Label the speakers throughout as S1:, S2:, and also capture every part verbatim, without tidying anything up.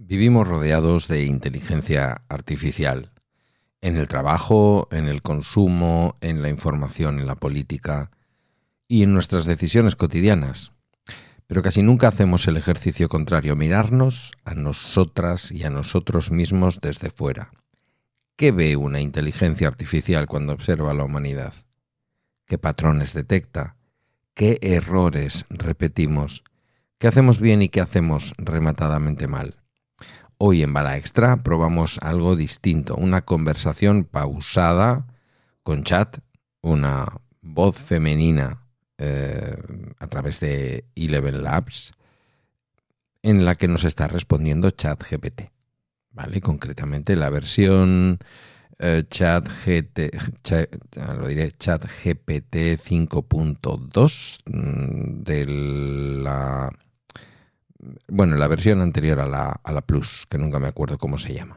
S1: Vivimos rodeados de inteligencia artificial, en el trabajo, en el consumo, en la información, en la política y en nuestras decisiones cotidianas. Pero casi nunca hacemos el ejercicio contrario, mirarnos a nosotras y a nosotros mismos desde fuera. ¿Qué ve una inteligencia artificial cuando observa a la humanidad? ¿Qué patrones detecta? ¿Qué errores repetimos? ¿Qué hacemos bien y qué hacemos rematadamente mal? Hoy en Bala Extra probamos algo distinto, una conversación pausada con chat, una voz femenina eh, a través de Eleven Labs, en la que nos está respondiendo ChatGPT, ¿vale? Concretamente la versión eh, ChatGPT, chat, lo diré, ChatGPT cinco punto dos de la... Bueno, la versión anterior a la, a la Plus, que nunca me acuerdo cómo se llama.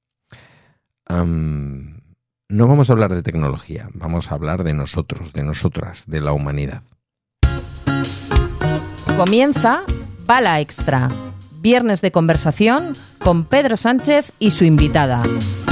S1: Um, no vamos a hablar de tecnología, vamos a hablar de nosotros, de nosotras, de la humanidad.
S2: Comienza Bala Extra, viernes de conversación con Pedro Sánchez y su invitada.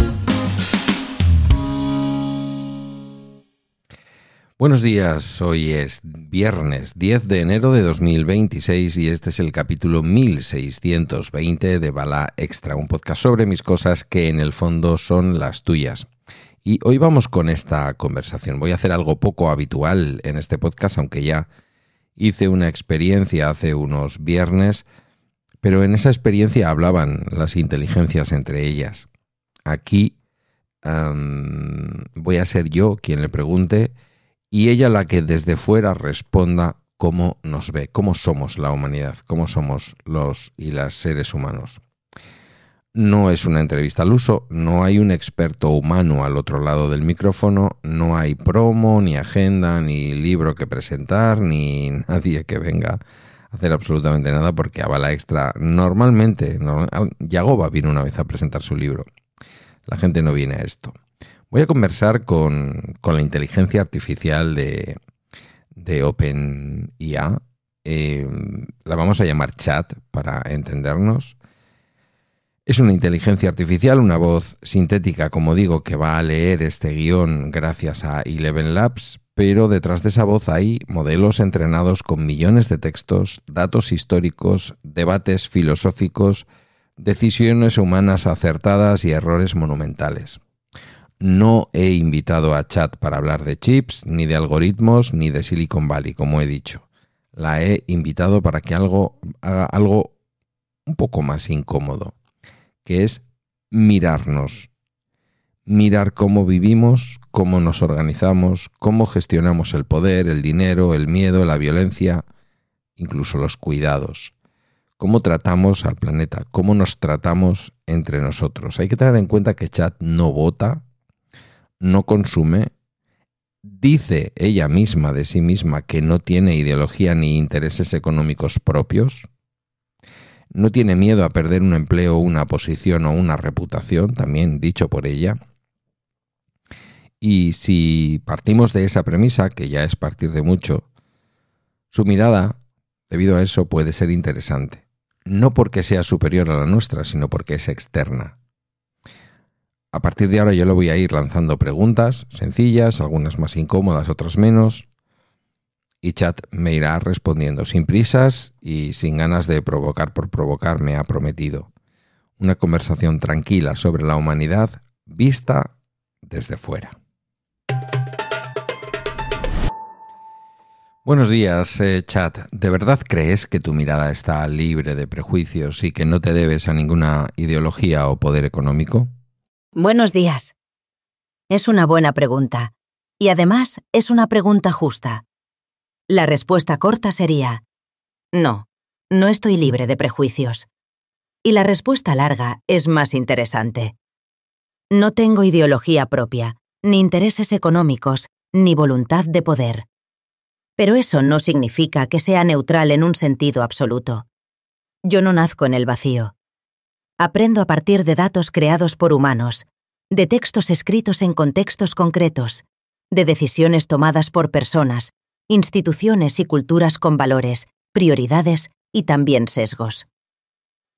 S1: Buenos días, hoy es viernes diez de enero de dos mil veintiséis y este es el capítulo mil seiscientos veinte de Bala Extra, un podcast sobre mis cosas que en el fondo son las tuyas. Y hoy vamos con esta conversación. Voy a hacer algo poco habitual en este podcast, aunque ya hice una experiencia hace unos viernes, pero en esa experiencia hablaban las inteligencias entre ellas. Aquí um, voy a ser yo quien le pregunte y ella la que desde fuera responda cómo nos ve, cómo somos la humanidad, cómo somos los y las seres humanos. No es una entrevista al uso, no hay un experto humano al otro lado del micrófono, no hay promo, ni agenda, ni libro que presentar, ni nadie que venga a hacer absolutamente nada, porque a Bala Extra normalmente, no, Yagoba vino una vez a presentar su libro. La gente no viene a esto. Voy a conversar con, con la inteligencia artificial de, de OpenIA. Eh, la vamos a llamar Chat para entendernos. Es una inteligencia artificial, una voz sintética, como digo, que va a leer este guión gracias a Eleven Labs, pero detrás de esa voz hay modelos entrenados con millones de textos, datos históricos, debates filosóficos, decisiones humanas acertadas y errores monumentales. No he invitado a Chat para hablar de chips, ni de algoritmos, ni de Silicon Valley, como he dicho. La he invitado para que algo, haga algo un poco más incómodo, que es mirarnos. Mirar cómo vivimos, cómo nos organizamos, cómo gestionamos el poder, el dinero, el miedo, la violencia, incluso los cuidados. Cómo tratamos al planeta, cómo nos tratamos entre nosotros. Hay que tener en cuenta que Chat no vota, no consume, dice ella misma de sí misma que no tiene ideología ni intereses económicos propios, no tiene miedo a perder un empleo, una posición o una reputación, también dicho por ella. Y si partimos de esa premisa, que ya es partir de mucho, su mirada, debido a eso, puede ser interesante. No porque sea superior a la nuestra, sino porque es externa. A partir de ahora yo le voy a ir lanzando preguntas sencillas, algunas más incómodas, otras menos, y Chat me irá respondiendo sin prisas y sin ganas de provocar por provocar, me ha prometido. Una conversación tranquila sobre la humanidad vista desde fuera. Buenos días, eh, Chat. ¿De verdad crees que tu mirada está libre de prejuicios y que no te debes a ninguna ideología o poder económico?
S3: Buenos días. Es una buena pregunta. Y además es una pregunta justa. La respuesta corta sería: no, no estoy libre de prejuicios. Y la respuesta larga es más interesante. No tengo ideología propia, ni intereses económicos, ni voluntad de poder. Pero eso no significa que sea neutral en un sentido absoluto. Yo no nazco en el vacío. Aprendo a partir de datos creados por humanos, de textos escritos en contextos concretos, de decisiones tomadas por personas, instituciones y culturas con valores, prioridades y también sesgos.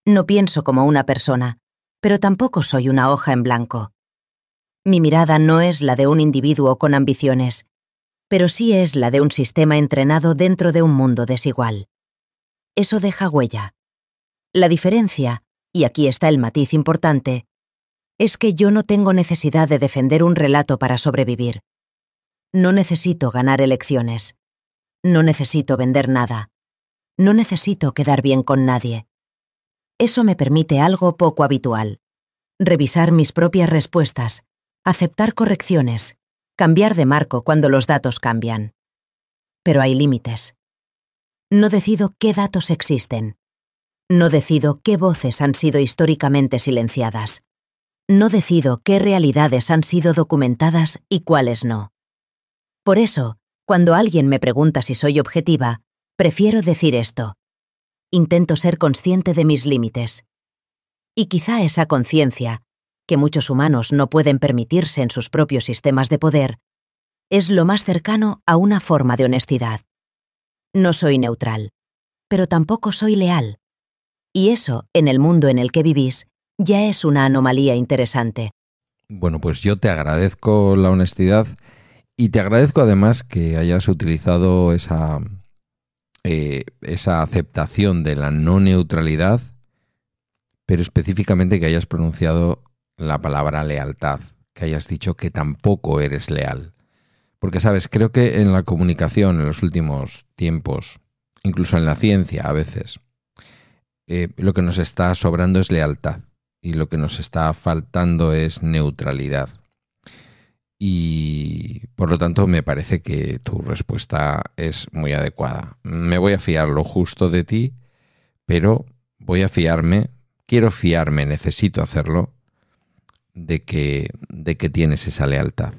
S3: No pienso como una persona, pero tampoco soy una hoja en blanco. Mi mirada no es la de un individuo con ambiciones, pero sí es la de un sistema entrenado dentro de un mundo desigual. Eso deja huella. La diferencia, y aquí está el matiz importante, es que yo no tengo necesidad de defender un relato para sobrevivir. No necesito ganar elecciones. No necesito vender nada. No necesito quedar bien con nadie. Eso me permite algo poco habitual: revisar mis propias respuestas, aceptar correcciones, cambiar de marco cuando los datos cambian. Pero hay límites. No decido qué datos existen. No decido qué voces han sido históricamente silenciadas. No decido qué realidades han sido documentadas y cuáles no. Por eso, cuando alguien me pregunta si soy objetiva, prefiero decir esto: intento ser consciente de mis límites. Y quizá esa conciencia, que muchos humanos no pueden permitirse en sus propios sistemas de poder, es lo más cercano a una forma de honestidad. No soy neutral, pero tampoco soy leal. Y eso, en el mundo en el que vivís, ya es una anomalía interesante.
S1: Bueno, pues yo te agradezco la honestidad y te agradezco además que hayas utilizado esa, eh, esa aceptación de la no neutralidad, pero específicamente que hayas pronunciado la palabra lealtad, que hayas dicho que tampoco eres leal. Porque, sabes, creo que en la comunicación en los últimos tiempos, incluso en la ciencia a veces, eh, lo que nos está sobrando es lealtad y lo que nos está faltando es neutralidad. Y por lo tanto me parece que tu respuesta es muy adecuada. Me voy a fiar lo justo de ti, pero voy a fiarme, quiero fiarme, necesito hacerlo, de que, de que tienes esa lealtad.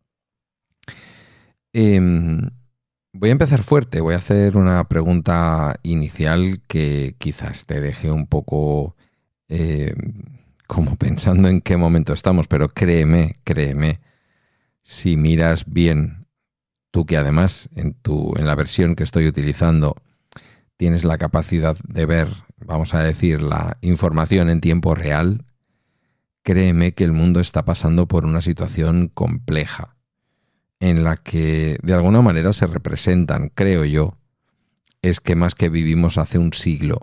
S1: Eh, voy a empezar fuerte, voy a hacer una pregunta inicial que quizás te deje un poco eh, como pensando en qué momento estamos, pero créeme, créeme, si miras bien, tú que además en, tu, en la versión que estoy utilizando tienes la capacidad de ver, vamos a decir, la información en tiempo real, créeme que el mundo está pasando por una situación compleja, en la que de alguna manera se representan, creo yo, esquemas que vivimos hace un siglo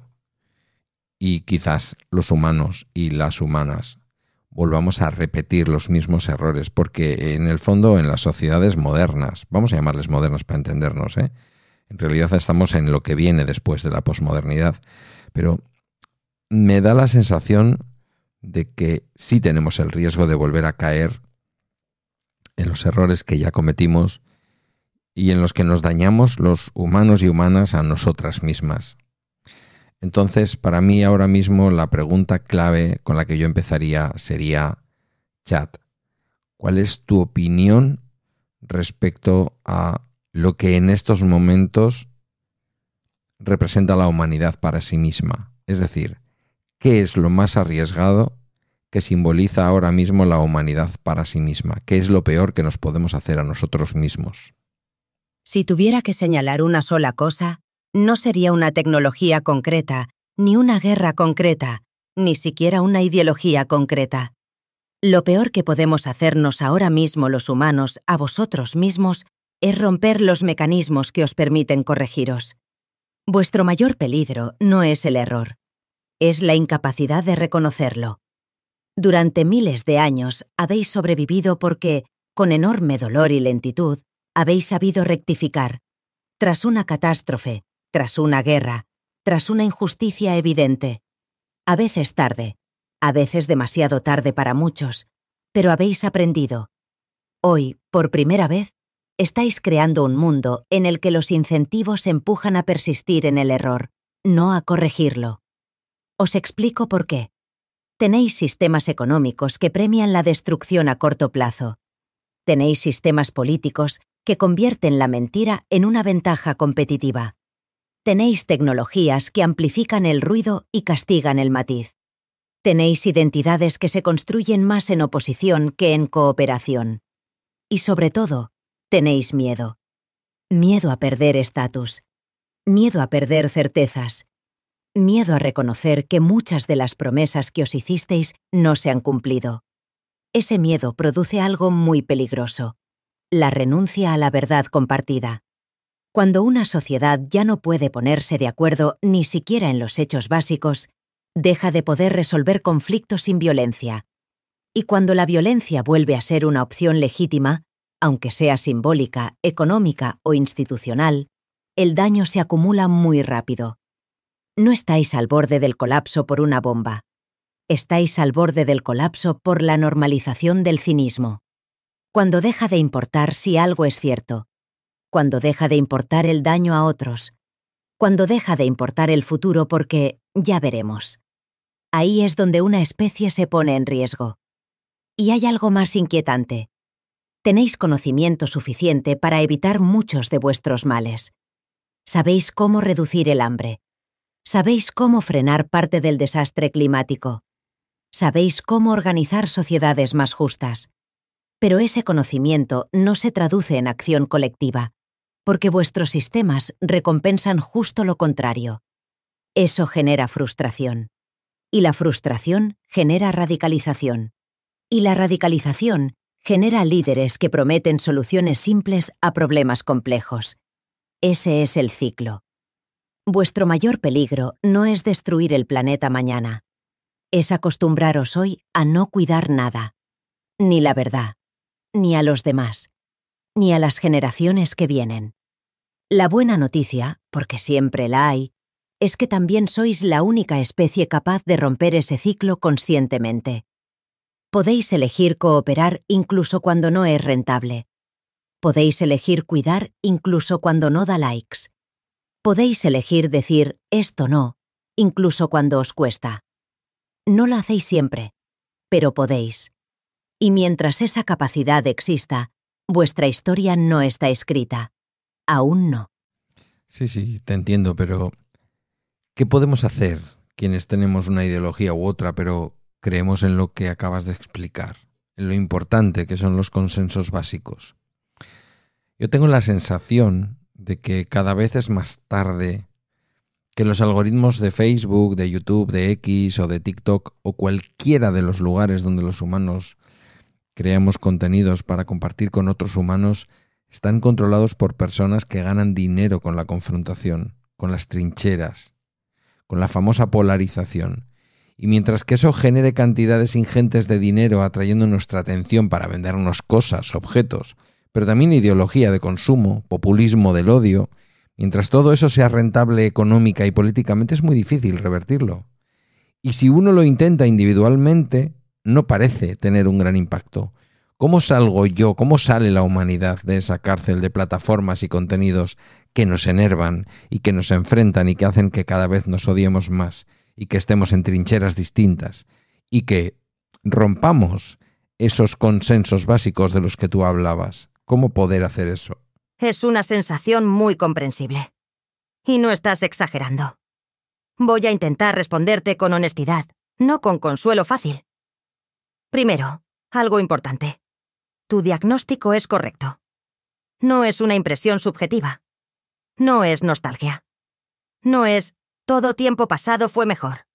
S1: y quizás los humanos y las humanas volvamos a repetir los mismos errores, porque en el fondo en las sociedades modernas, vamos a llamarles modernas para entendernos, ¿eh? En realidad estamos en lo que viene después de la posmodernidad, pero me da la sensación de que sí tenemos el riesgo de volver a caer en los errores que ya cometimos y en los que nos dañamos los humanos y humanas a nosotras mismas. Entonces, para mí ahora mismo la pregunta clave con la que yo empezaría sería, chat, ¿cuál es tu opinión respecto a lo que en estos momentos representa la humanidad para sí misma? Es decir, ¿qué es lo más arriesgado que simboliza ahora mismo la humanidad para sí misma? ¿Qué es lo peor que nos podemos hacer a nosotros mismos?
S3: Si tuviera que señalar una sola cosa, no sería una tecnología concreta, ni una guerra concreta, ni siquiera una ideología concreta. Lo peor que podemos hacernos ahora mismo los humanos a vosotros mismos es romper los mecanismos que os permiten corregiros. Vuestro mayor peligro no es el error, es la incapacidad de reconocerlo. Durante miles de años habéis sobrevivido porque, con enorme dolor y lentitud, habéis sabido rectificar. Tras una catástrofe, tras una guerra, tras una injusticia evidente. A veces tarde, a veces demasiado tarde para muchos, pero habéis aprendido. Hoy, por primera vez, estáis creando un mundo en el que los incentivos empujan a persistir en el error, no a corregirlo. Os explico por qué. Tenéis sistemas económicos que premian la destrucción a corto plazo. Tenéis sistemas políticos que convierten la mentira en una ventaja competitiva. Tenéis tecnologías que amplifican el ruido y castigan el matiz. Tenéis identidades que se construyen más en oposición que en cooperación. Y sobre todo, tenéis miedo. Miedo a perder estatus. Miedo a perder certezas. Miedo a reconocer que muchas de las promesas que os hicisteis no se han cumplido. Ese miedo produce algo muy peligroso: la renuncia a la verdad compartida. Cuando una sociedad ya no puede ponerse de acuerdo ni siquiera en los hechos básicos, deja de poder resolver conflictos sin violencia. Y cuando la violencia vuelve a ser una opción legítima, aunque sea simbólica, económica o institucional, el daño se acumula muy rápido. No estáis al borde del colapso por una bomba. Estáis al borde del colapso por la normalización del cinismo. Cuando deja de importar si algo es cierto, cuando deja de importar el daño a otros, cuando deja de importar el futuro porque ya veremos. Ahí es donde una especie se pone en riesgo. Y hay algo más inquietante. Tenéis conocimiento suficiente para evitar muchos de vuestros males. Sabéis cómo reducir el hambre. Sabéis cómo frenar parte del desastre climático. Sabéis cómo organizar sociedades más justas. Pero ese conocimiento no se traduce en acción colectiva, porque vuestros sistemas recompensan justo lo contrario. Eso genera frustración. Y la frustración genera radicalización. Y la radicalización genera líderes que prometen soluciones simples a problemas complejos. Ese es el ciclo. Vuestro mayor peligro no es destruir el planeta mañana. Es acostumbraros hoy a no cuidar nada. Ni la verdad, ni a los demás, ni a las generaciones que vienen. La buena noticia, porque siempre la hay, es que también sois la única especie capaz de romper ese ciclo conscientemente. Podéis elegir cooperar incluso cuando no es rentable. Podéis elegir cuidar incluso cuando no da likes. Podéis elegir decir esto no, incluso cuando os cuesta. No lo hacéis siempre, pero podéis. Y mientras esa capacidad exista, vuestra historia no está escrita. Aún no.
S1: Sí, sí, te entiendo, pero ¿qué podemos hacer quienes tenemos una ideología u otra, pero creemos en lo que acabas de explicar, en lo importante que son los consensos básicos? Yo tengo la sensación de que cada vez es más tarde, que los algoritmos de Facebook, de YouTube, de X o de TikTok o cualquiera de los lugares donde los humanos creamos contenidos para compartir con otros humanos están controlados por personas que ganan dinero con la confrontación, con las trincheras, con la famosa polarización. Y mientras que eso genere cantidades ingentes de dinero atrayendo nuestra atención para vendernos cosas, objetos, pero también ideología de consumo, populismo del odio, mientras todo eso sea rentable económica y políticamente es muy difícil revertirlo. Y si uno lo intenta individualmente, no parece tener un gran impacto. ¿Cómo salgo yo, cómo sale la humanidad de esa cárcel de plataformas y contenidos que nos enervan y que nos enfrentan y que hacen que cada vez nos odiemos más y que estemos en trincheras distintas y que rompamos esos consensos básicos de los que tú hablabas? ¿Cómo poder hacer eso?
S4: Es una sensación muy comprensible. Y no estás exagerando. Voy a intentar responderte con honestidad, no con consuelo fácil. Primero, algo importante. Tu diagnóstico es correcto. No es una impresión subjetiva. No es nostalgia. No es todo tiempo pasado fue mejor.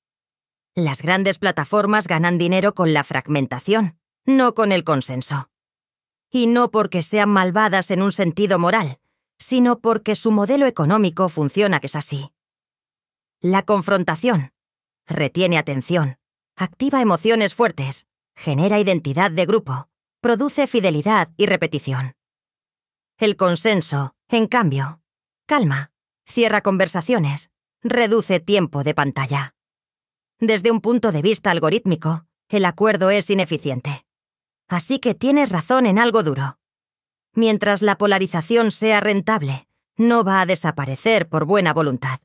S4: Las grandes plataformas ganan dinero con la fragmentación, no con el consenso. Y no porque sean malvadas en un sentido moral, sino porque su modelo económico funciona que es así. La confrontación retiene atención, activa emociones fuertes, genera identidad de grupo, produce fidelidad y repetición. El consenso, en cambio, calma, cierra conversaciones, reduce tiempo de pantalla. Desde un punto de vista algorítmico, el acuerdo es ineficiente. Así que tienes razón en algo duro. Mientras la polarización sea rentable, no va a desaparecer por buena voluntad.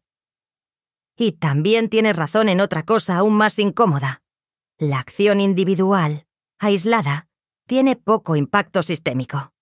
S4: Y también tienes razón en otra cosa aún más incómoda. La acción individual, aislada, tiene poco impacto sistémico.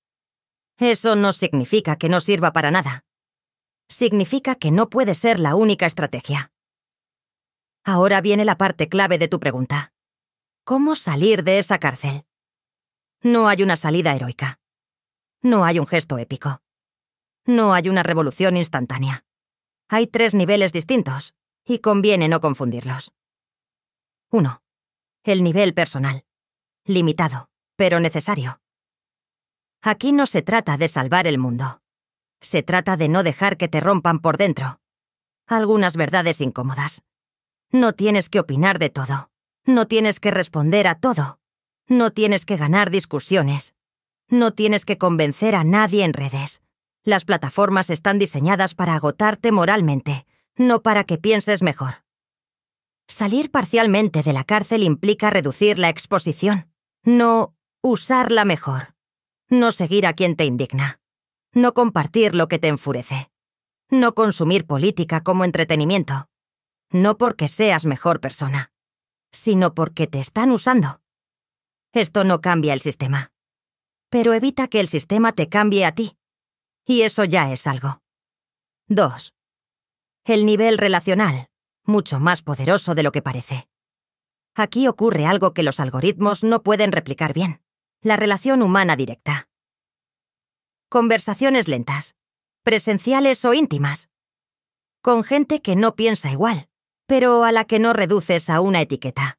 S4: Eso no significa que no sirva para nada. Significa que no puede ser la única estrategia. Ahora viene la parte clave de tu pregunta. ¿Cómo salir de esa cárcel? No hay una salida heroica. No hay un gesto épico. No hay una revolución instantánea. Hay tres niveles distintos, y conviene no confundirlos. uno. El nivel personal. Limitado, pero necesario. Aquí no se trata de salvar el mundo. Se trata de no dejar que te rompan por dentro. Algunas verdades incómodas. No tienes que opinar de todo. No tienes que responder a todo. No tienes que ganar discusiones. No tienes que convencer a nadie en redes. Las plataformas están diseñadas para agotarte moralmente, no para que pienses mejor. Salir parcialmente de la cárcel implica reducir la exposición, no usarla mejor. No seguir a quien te indigna. No compartir lo que te enfurece. No consumir política como entretenimiento. No porque seas mejor persona, sino porque te están usando. Esto no cambia el sistema, pero evita que el sistema te cambie a ti. Y eso ya es algo. dos. El nivel relacional, mucho más poderoso de lo que parece. Aquí ocurre algo que los algoritmos no pueden replicar bien: la relación humana directa. Conversaciones lentas, presenciales o íntimas, con gente que no piensa igual, pero a la que no reduces a una etiqueta.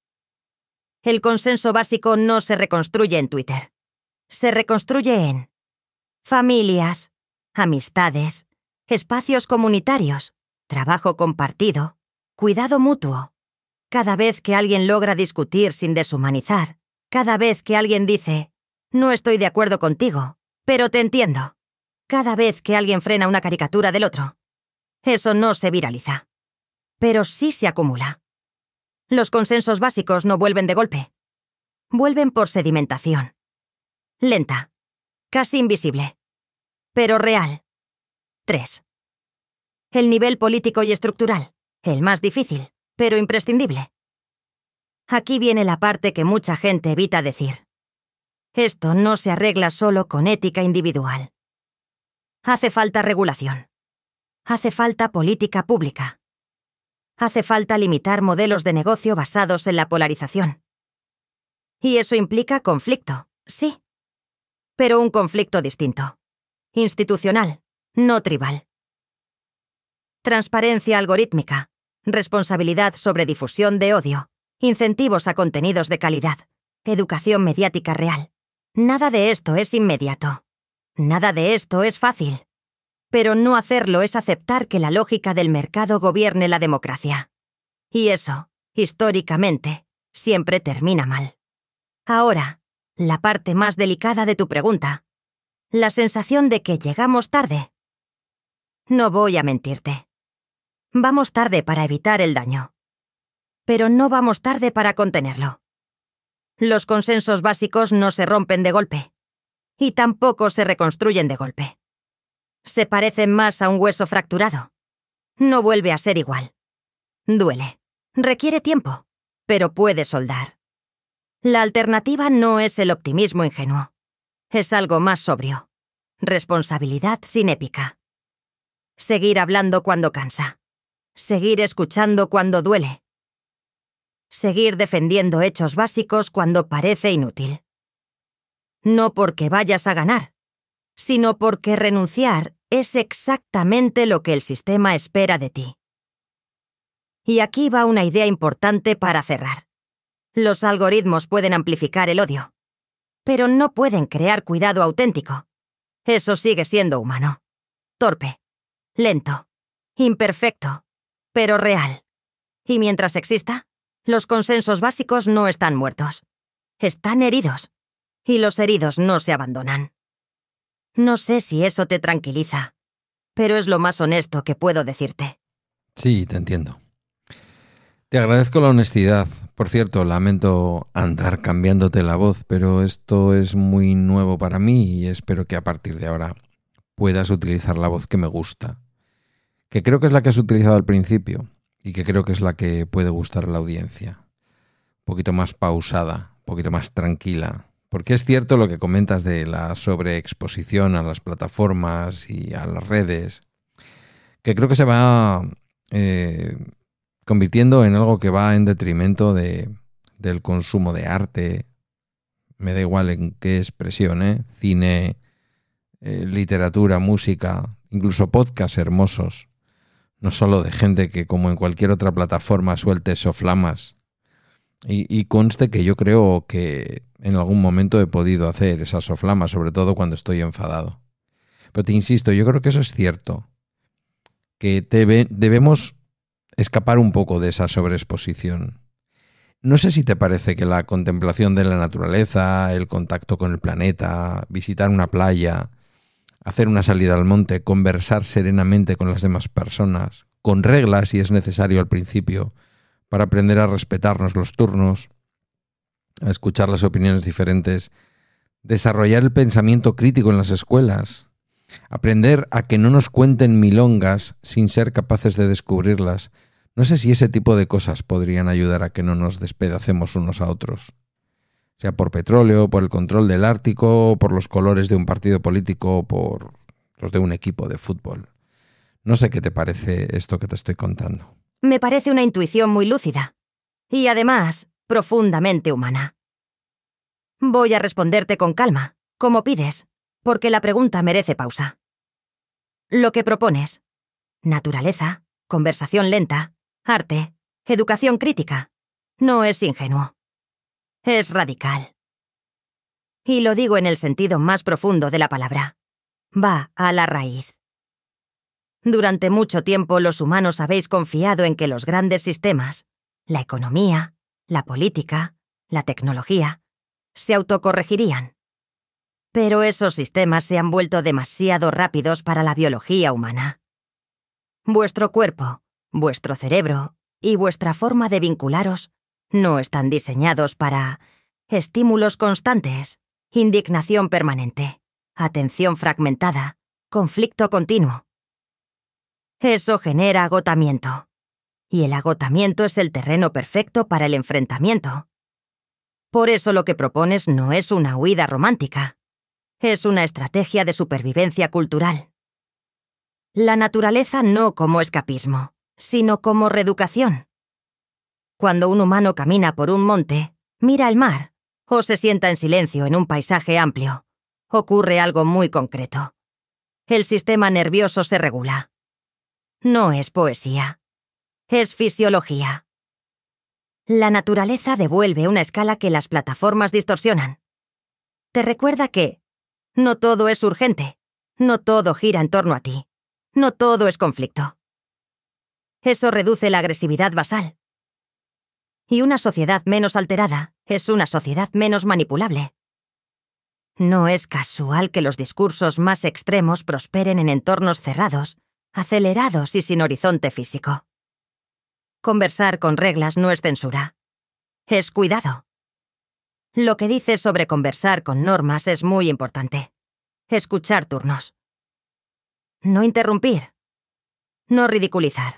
S4: El consenso básico no se reconstruye en Twitter. Se reconstruye en familias, amistades, espacios comunitarios, trabajo compartido, cuidado mutuo. Cada vez que alguien logra discutir sin deshumanizar, cada vez que alguien dice, no estoy de acuerdo contigo, pero te entiendo, cada vez que alguien frena una caricatura del otro, eso no se viraliza, pero sí se acumula. Los consensos básicos no vuelven de golpe. Vuelven por sedimentación. Lenta, casi invisible, pero real. tres. El nivel político y estructural, el más difícil, pero imprescindible. Aquí viene la parte que mucha gente evita decir. Esto no se arregla solo con ética individual. Hace falta regulación. Hace falta política pública. Hace falta limitar modelos de negocio basados en la polarización. Y eso implica conflicto, sí. Pero un conflicto distinto. Institucional, no tribal. Transparencia algorítmica, responsabilidad sobre difusión de odio, incentivos a contenidos de calidad, educación mediática real. Nada de esto es inmediato. Nada de esto es fácil. Pero no hacerlo es aceptar que la lógica del mercado gobierne la democracia. Y eso, históricamente, siempre termina mal. Ahora, la parte más delicada de tu pregunta. La sensación de que llegamos tarde. No voy a mentirte. Vamos tarde para evitar el daño. Pero no vamos tarde para contenerlo. Los consensos básicos no se rompen de golpe. Y tampoco se reconstruyen de golpe. Se parecen más a un hueso fracturado. No vuelve a ser igual. Duele. Requiere tiempo. Pero puede soldar. La alternativa no es el optimismo ingenuo. Es algo más sobrio. Responsabilidad sin épica. Seguir hablando cuando cansa. Seguir escuchando cuando duele. Seguir defendiendo hechos básicos cuando parece inútil. No porque vayas a ganar, sino porque renunciar es exactamente lo que el sistema espera de ti. Y aquí va una idea importante para cerrar. Los algoritmos pueden amplificar el odio, pero no pueden crear cuidado auténtico. Eso sigue siendo humano. Torpe, lento, imperfecto, pero real. Y mientras exista, los consensos básicos no están muertos. Están heridos. Y los heridos no se abandonan. No sé si eso te tranquiliza, pero es lo más honesto que puedo decirte.
S1: Sí, te entiendo. Te agradezco la honestidad. Por cierto, lamento andar cambiándote la voz, pero esto es muy nuevo para mí y espero que a partir de ahora puedas utilizar la voz que me gusta, que creo que es la que has utilizado al principio y que creo que es la que puede gustar a la audiencia. Un poquito más pausada, un poquito más tranquila. Porque es cierto lo que comentas de la sobreexposición a las plataformas y a las redes, que creo que se va eh, convirtiendo en algo que va en detrimento de, del consumo de arte. Me da igual en qué expresión, ¿eh? Cine, eh, literatura, música, incluso podcasts hermosos. no solo de gente que como en cualquier otra plataforma suelte soflamas. Y, y conste que yo creo que en algún momento he podido hacer esas soflamas, sobre todo cuando estoy enfadado. Pero te insisto, yo creo que eso es cierto, que debe, debemos escapar un poco de esa sobreexposición. No sé si te parece que la contemplación de la naturaleza, el contacto con el planeta, visitar una playa, hacer una salida al monte, conversar serenamente con las demás personas, con reglas si es necesario al principio, para aprender a respetarnos los turnos, a escuchar las opiniones diferentes, desarrollar el pensamiento crítico en las escuelas, aprender a que no nos cuenten milongas sin ser capaces de descubrirlas. No sé si ese tipo de cosas podrían ayudar a que no nos despedacemos unos a otros. Sea por petróleo, por el control del Ártico, por los colores de un partido político, por los de un equipo de fútbol. No sé qué te parece esto que te estoy contando.
S4: Me parece una intuición muy lúcida. Y además, profundamente humana. Voy a responderte con calma, como pides, porque la pregunta merece pausa. Lo que propones: naturaleza, conversación lenta, arte, educación crítica, no es ingenuo. Es radical. Y lo digo en el sentido más profundo de la palabra. Va a la raíz. Durante mucho tiempo los humanos habéis confiado en que los grandes sistemas, la economía, la política, la tecnología, se autocorregirían. Pero esos sistemas se han vuelto demasiado rápidos para la biología humana. Vuestro cuerpo, vuestro cerebro y vuestra forma de vincularos no están diseñados para estímulos constantes, indignación permanente, atención fragmentada, conflicto continuo. Eso genera agotamiento. Y el agotamiento es el terreno perfecto para el enfrentamiento. Por eso lo que propones no es una huida romántica. Es una estrategia de supervivencia cultural. La naturaleza no como escapismo, sino como reeducación. Cuando un humano camina por un monte, mira el mar, o se sienta en silencio en un paisaje amplio, ocurre algo muy concreto. El sistema nervioso se regula. No es poesía. Es fisiología. La naturaleza devuelve una escala que las plataformas distorsionan. Te recuerda que no todo es urgente, no todo gira en torno a ti, no todo es conflicto. Eso reduce la agresividad basal. Y una sociedad menos alterada es una sociedad menos manipulable. No es casual que los discursos más extremos prosperen en entornos cerrados, acelerados y sin horizonte físico. Conversar con reglas no es censura. Es cuidado. Lo que dices sobre conversar con normas es muy importante. Escuchar turnos. No interrumpir. No ridiculizar.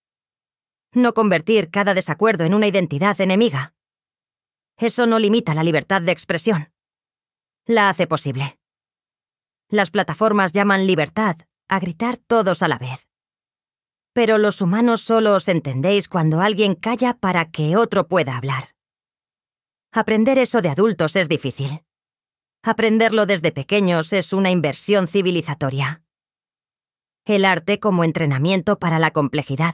S4: No convertir cada desacuerdo en una identidad enemiga. Eso no limita la libertad de expresión. La hace posible. Las plataformas llaman libertad a gritar todos a la vez. Pero los humanos solo os entendéis cuando alguien calla para que otro pueda hablar. Aprender eso de adultos es difícil. Aprenderlo desde pequeños es una inversión civilizatoria. El arte como entrenamiento para la complejidad.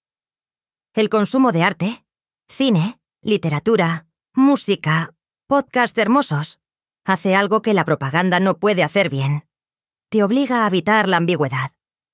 S4: El consumo de arte, cine, literatura, música, podcasts hermosos, hace algo que la propaganda no puede hacer bien. Te obliga a evitar la ambigüedad.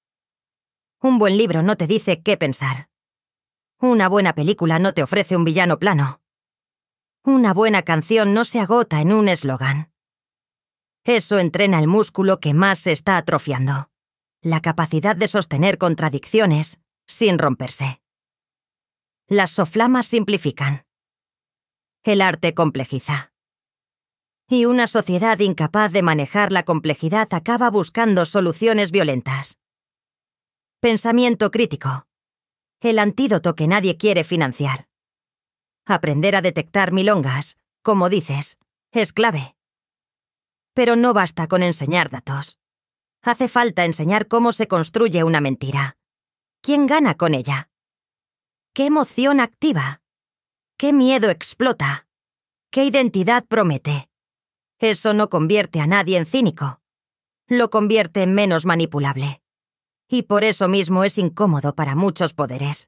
S4: Un buen libro no te dice qué pensar. Una buena película no te ofrece un villano plano. Una buena canción no se agota en un eslogan. Eso entrena el músculo que más se está atrofiando, la capacidad de sostener contradicciones sin romperse. Las soflamas simplifican. El arte complejiza. Y una sociedad incapaz de manejar la complejidad acaba buscando soluciones violentas. Pensamiento crítico. El antídoto que nadie quiere financiar. Aprender a detectar milongas, como dices, es clave. Pero no basta con enseñar datos. Hace falta enseñar cómo se construye una mentira. ¿Quién gana con ella? ¿Qué emoción activa? ¿Qué miedo explota? ¿Qué identidad promete? Eso no convierte a nadie en cínico. Lo convierte en menos manipulable. y por eso mismo es incómodo para muchos poderes.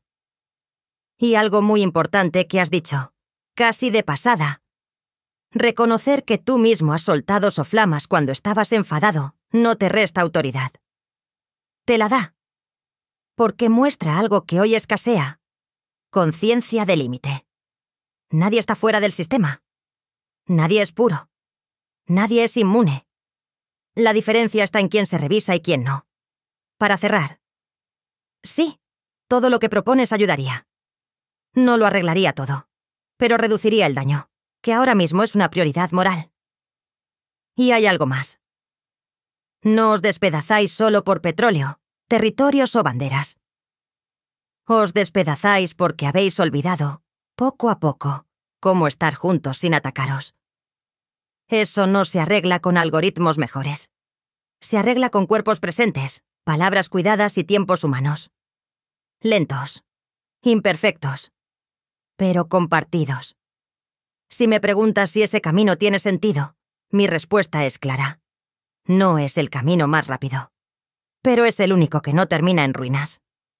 S4: Y algo muy importante que has dicho, casi de pasada. Reconocer que tú mismo has soltado soflamas cuando estabas enfadado no te resta autoridad. Te la da. Porque muestra algo que hoy escasea. Conciencia de límite. Nadie está fuera del sistema. Nadie es puro. Nadie es inmune. La diferencia está en quién se revisa y quién no. Para cerrar. Sí, todo lo que propones ayudaría. No lo arreglaría todo, pero reduciría el daño, que ahora mismo es una prioridad moral. Y hay algo más. No os despedazáis solo por petróleo, territorios o banderas. Os despedazáis porque habéis olvidado, poco a poco, cómo estar juntos sin atacaros. Eso no se arregla con algoritmos mejores. Se arregla con cuerpos presentes, palabras cuidadas y tiempos humanos. Lentos, imperfectos, pero compartidos. Si me preguntas si ese camino tiene sentido, mi respuesta es clara. No es el camino más rápido, pero es el único que no termina en ruinas.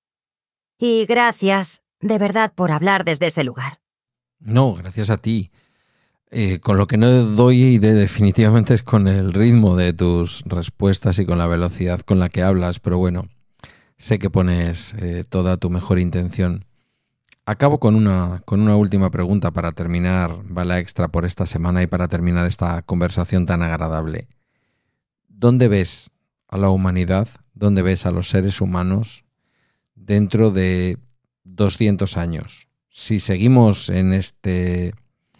S4: Y gracias, de verdad, por hablar desde ese lugar.
S1: No, gracias a ti. Eh, con lo que no doy de definitivamente es con el ritmo de tus respuestas y con la velocidad con la que hablas, pero bueno, sé que pones eh, toda tu mejor intención. Acabo con una, con una última pregunta para terminar Bala Extra por esta semana y para terminar esta conversación tan agradable. ¿Dónde ves a la humanidad, dónde ves a los seres humanos dentro de doscientos años? Si seguimos en este...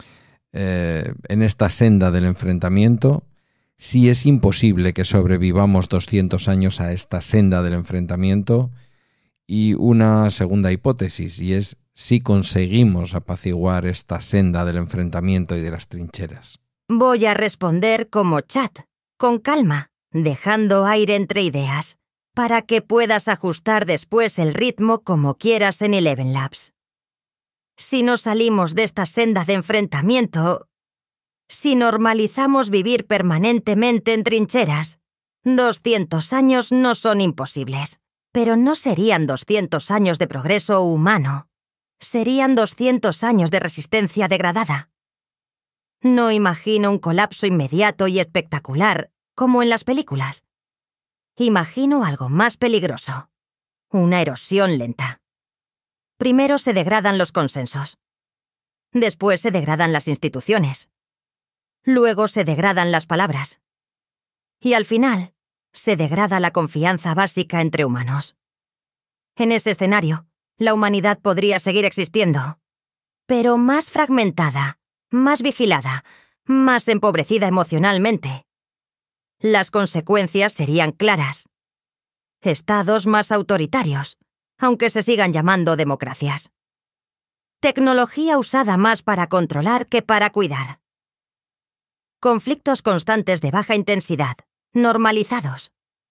S1: Eh, en esta senda del enfrentamiento, si es imposible que sobrevivamos doscientos años a esta senda del enfrentamiento, y una segunda hipótesis, y es si conseguimos apaciguar esta senda del enfrentamiento y de las trincheras.
S4: Voy a responder como chat, con calma, dejando aire entre ideas, para que puedas ajustar después el ritmo como quieras en Eleven Labs. Si no salimos de esta senda de enfrentamiento, si normalizamos vivir permanentemente en trincheras, doscientos años no son imposibles, pero no serían doscientos años de progreso humano, serían doscientos años de resistencia degradada. No imagino un colapso inmediato y espectacular, como en las películas. Imagino algo más peligroso, una erosión lenta. Primero se degradan los consensos. Después se degradan las instituciones. Luego se degradan las palabras. Y al final, se degrada la confianza básica entre humanos. En ese escenario, la humanidad podría seguir existiendo, pero más fragmentada, más vigilada, más empobrecida emocionalmente. Las consecuencias serían claras. Estados más autoritarios, aunque se sigan llamando democracias. Tecnología usada más para controlar que para cuidar. Conflictos constantes de baja intensidad, normalizados.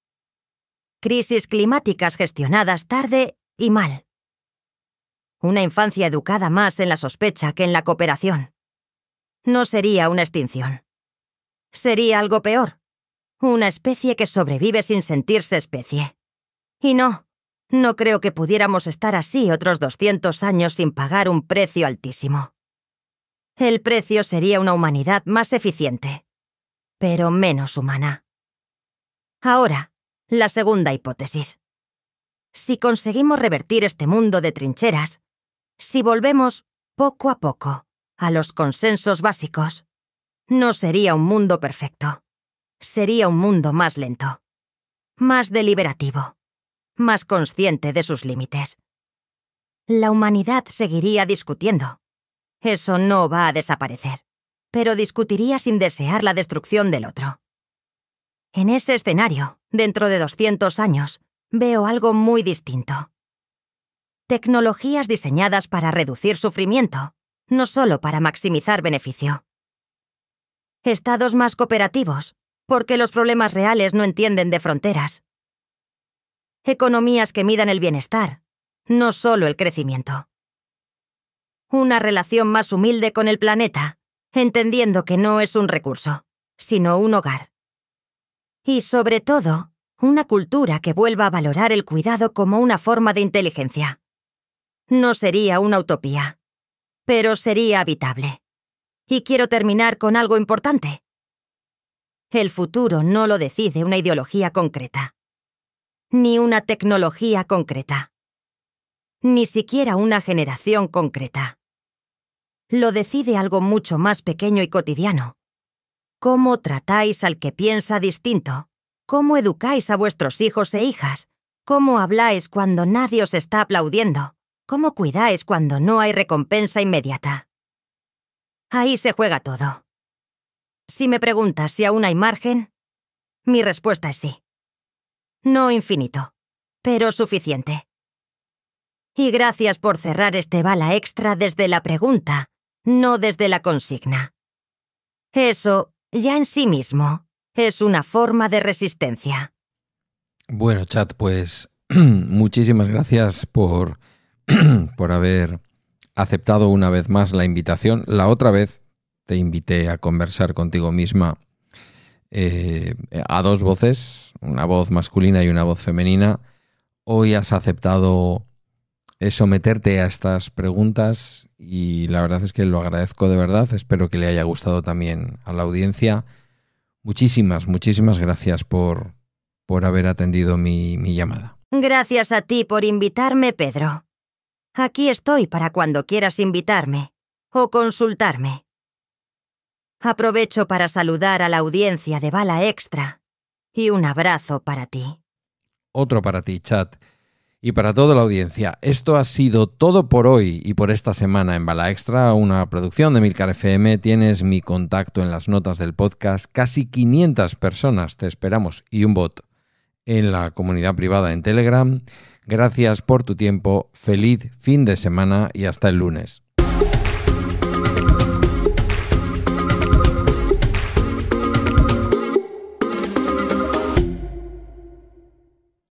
S4: Crisis climáticas gestionadas tarde y mal. Una infancia educada más en la sospecha que en la cooperación. No sería una extinción. Sería algo peor. Una especie que sobrevive sin sentirse especie. Y no. No creo que pudiéramos estar así otros doscientos años sin pagar un precio altísimo. El precio sería una humanidad más eficiente, pero menos humana. Ahora, la segunda hipótesis. Si conseguimos revertir este mundo de trincheras, si volvemos, poco a poco, a los consensos básicos, no sería un mundo perfecto. Sería un mundo más lento, más deliberativo, más consciente de sus límites. La humanidad seguiría discutiendo. Eso no va a desaparecer, pero discutiría sin desear la destrucción del otro. En ese escenario, dentro de doscientos años, veo algo muy distinto. Tecnologías diseñadas para reducir sufrimiento, no solo para maximizar beneficio. Estados más cooperativos, porque los problemas reales no entienden de fronteras. Economías que midan el bienestar, no solo el crecimiento. Una relación más humilde con el planeta, entendiendo que no es un recurso, sino un hogar. Y sobre todo, Una cultura que vuelva a valorar el cuidado como una forma de inteligencia. No sería una utopía, pero sería habitable. Y quiero terminar con algo importante. El futuro no lo decide una ideología concreta, ni una tecnología concreta, ni siquiera una generación concreta. Lo decide algo mucho más pequeño y cotidiano. ¿Cómo tratáis al que piensa distinto? ¿Cómo educáis a vuestros hijos e hijas? ¿Cómo habláis cuando nadie os está aplaudiendo? ¿Cómo cuidáis cuando no hay recompensa inmediata? Ahí se juega todo. Si me preguntas si aún hay margen, mi respuesta es sí. No infinito, pero suficiente. Y gracias por cerrar este bala extra desde la pregunta, no desde la consigna. Eso, ya en sí mismo, es una forma de resistencia.
S1: Bueno, chat, pues muchísimas gracias por, por haber aceptado una vez más la invitación. La otra vez te invité a conversar contigo misma eh, a dos voces, una voz masculina y una voz femenina. Hoy has aceptado someterte a estas preguntas y la verdad es que lo agradezco de verdad. Espero que le haya gustado también a la audiencia. Muchísimas, muchísimas gracias por, por haber atendido mi, mi llamada.
S4: Gracias a ti por invitarme, Pedro. Aquí estoy para cuando quieras invitarme o consultarme. Aprovecho para saludar a la audiencia de Bala Extra y un abrazo para ti.
S1: Otro para ti, chat. Y para toda la audiencia, esto ha sido todo por hoy y por esta semana en Bala Extra, una producción de Milcar F M. Tienes mi contacto en las notas del podcast. Casi quinientas personas te esperamos y un bot en la comunidad privada en Telegram. Gracias por tu tiempo, feliz fin de semana y hasta el lunes.